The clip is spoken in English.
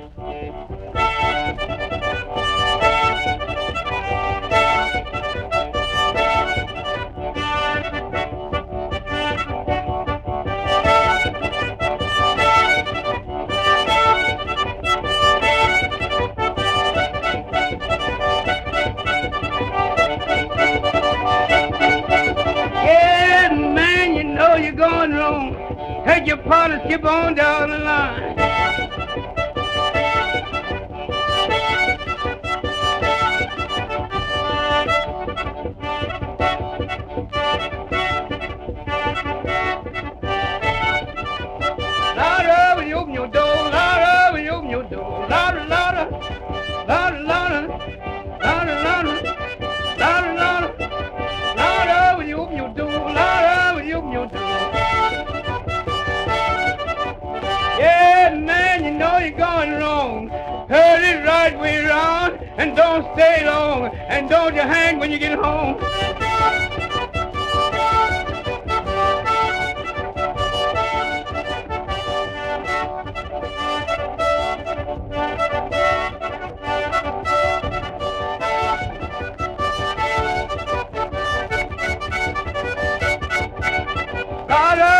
Yeah, man, you know you're going wrong. Take your partner, skip on down the line. Louder when you open your door, louder when you open your door, louder, louder, louder, louder, louder, louder, louder, louder, louder when you open your door, louder when you open your door. Yeah, man, you know you're going wrong. Turn it right way around and don't stay long and don't you hang when you get home. Louder